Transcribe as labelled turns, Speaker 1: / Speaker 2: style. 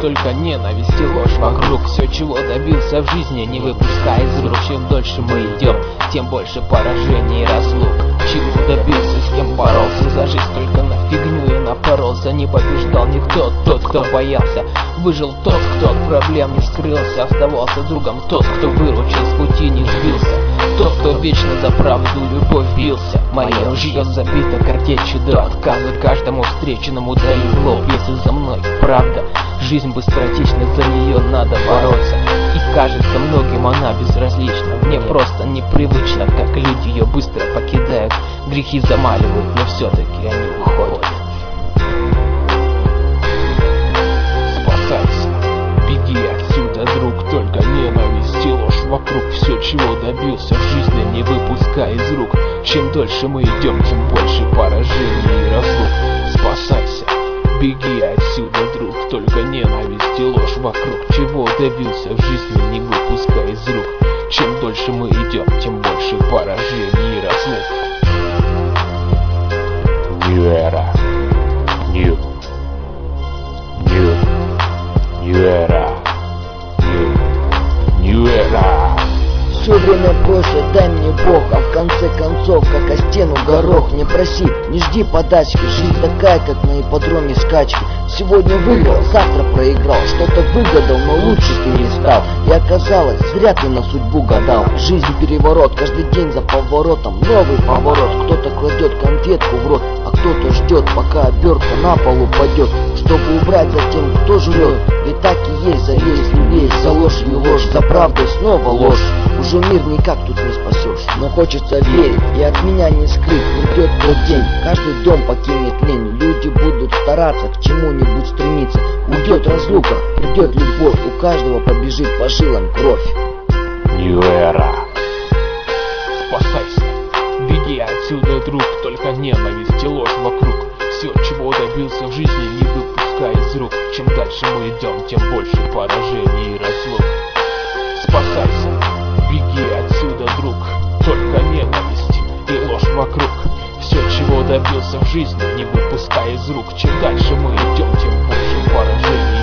Speaker 1: только ненависть и ложь вокруг. Все, чего добился в жизни, не выпуская из рук. Чем дольше мы идем, тем больше поражений и разлук. Чего добился, с кем боролся, за жизнь только на фигню я напоролся. Не побеждал никто, тот, кто боялся. Выжил тот, кто от проблем не скрылся. Оставался другом тот, кто выручил, с пути не сбился. Тот, кто вечно за правду и любовь бился. Моя ружье забито картечью до отказа. Каждому встреченному даю в лоб, если за мной правда. Жизнь быстротечна, за нее надо бороться. И кажется многим она безразлична. Мне просто непривычно, как люди ее быстро покидают. Грехи замаливают, но все-таки они уходят. Спасайся, беги отсюда, друг, только ненависть и ложь вокруг. Все, чего добился в жизни, не выпускай из рук. Чем дольше мы идем, тем больше поражений и разлук. Спасайся, беги отсюда, друг, только ненависть и ложь вокруг. Чего добился в жизни, не выпускай из рук. Чем дольше мы идем, тем больше поражений и разлук. New era, new era, new era.
Speaker 2: Все время просят, дай мне Бог, а в конце концов, как о стену горох. Не проси, не жди подачки, жизнь такая, как на ипподроме скачки. Сегодня выиграл, завтра проиграл, что-то выгадал, но лучше ты не стал. И оказалось, зря ты на судьбу гадал. Жизнь переворот, каждый день за поворотом новый поворот. Кто-то кладет конфетку в рот, а кто-то ждет, пока обертка на пол упадет, чтобы убрать за тем, кто жрет. Ведь так и есть, за если весь, за ложью ложь, за правдой снова ложь. Уже мир никак тут не спасешь, но хочется верить, и от меня не скрыть. Придет тот день, каждый дом покинет лень. Люди будут стараться к чему-нибудь стремиться. Уйдет разлука, придет любовь, у каждого побежит по жилам кровь.
Speaker 1: New era. Спасайся, беги отсюда, друг, только ненависть и ложь вокруг. Все, чего добился в жизни, не выпускай из рук. Чем дальше мы идем, тем больше поражений и разлук. Спасайся, беги отсюда, друг, только ненависть и ложь вокруг. Все, чего добился в жизни, не выпускай из рук. Чем дальше мы идем, тем больше поражений